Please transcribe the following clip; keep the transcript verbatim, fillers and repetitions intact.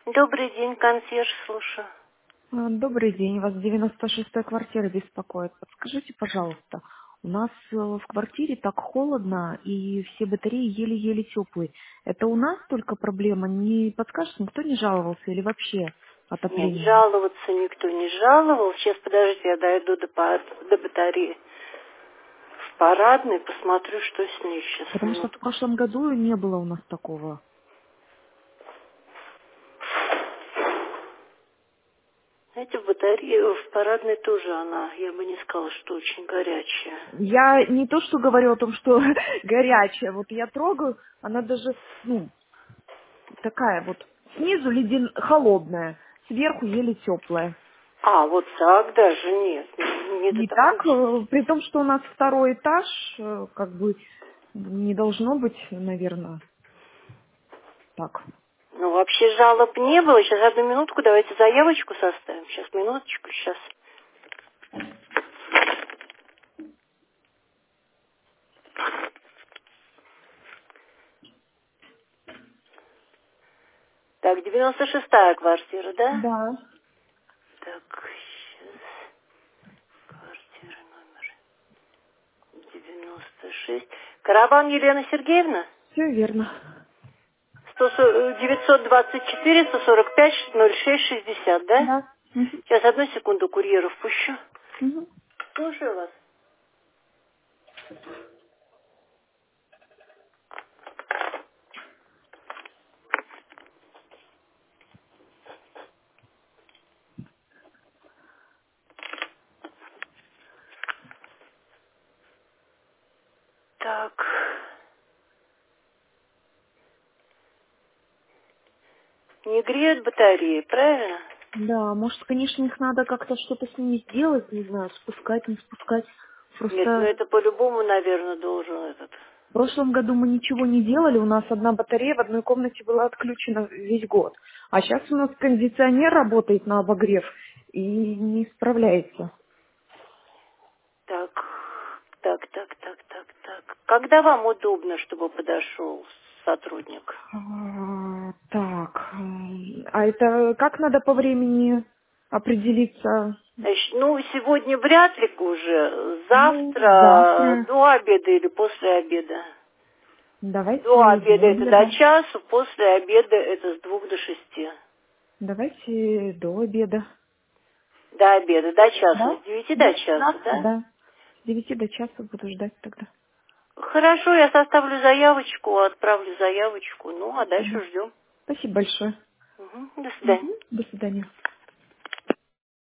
Добрый день, консьерж, слушаю. А, Добрый день, вас девяносто шестая квартира беспокоит. Подскажите, пожалуйста, у нас э, в квартире так холодно и все батареи еле-еле теплые. Это у нас только проблема? Не подскажете, никто не жаловался или вообще Нет, отопление? жаловаться никто не жаловал. Сейчас, подождите, я дойду до, па- до батареи в парадной, посмотрю, что с ней сейчас, Потому что в минутку. прошлом году не было у нас такого. Знаете, в батарее, в парадной тоже она, я бы не сказала, что очень горячая. Я не то, что говорю о том, что горячая, вот я трогаю, она даже, ну, такая вот, снизу леден... холодная, сверху еле теплая. А, вот так даже нет, не, не до Не такой так, степени. э, при том, что у нас второй этаж, э, как бы не должно быть, наверное, так. Ну, вообще жалоб не было. Сейчас одну минутку, давайте заявочку составим. Сейчас, минуточку, сейчас. Так, девяносто шестая квартира, да? Да, Так, сейчас. Квартира номер девяносто шесть. Карабан Елена Сергеевна? все верно. сто сорок девятьсот двадцать четыре сто сорок пять ноль шесть шестьдесят, да? Да. Мгм. Сейчас, одну секунду, курьеров пущу. Мгм. Слушаю вас. Так, не греют батареи, правильно? Да, может, конечно, их надо как-то что-то с ними сделать, не знаю, спускать, не спускать. Нет, ну Просто это по-любому, наверное, должен этот. в прошлом году мы ничего не делали, у нас одна батарея в одной комнате была отключена весь год. А сейчас у нас кондиционер работает на обогрев и не справляется. Так, так, так, так, так, так. Когда вам удобно, чтобы подошел сотрудник? А, Так, м, а это как надо по времени определиться? Значит, ну, сегодня вряд ли уже. Ну, Завтра завтра. до обеда или после обеда. До Давайте обеда до это до обеда. часу, после обеда это с двух до шести. Давайте до обеда. До обеда, до часа, Да? с девяти до Да, часа, завтра, да? да. С девяти до часа буду ждать тогда. Хорошо, я составлю заявочку, отправлю заявочку, ну, а Спасибо. дальше ждем. Спасибо большое. Мгм, до свидания. Мгм. До свидания.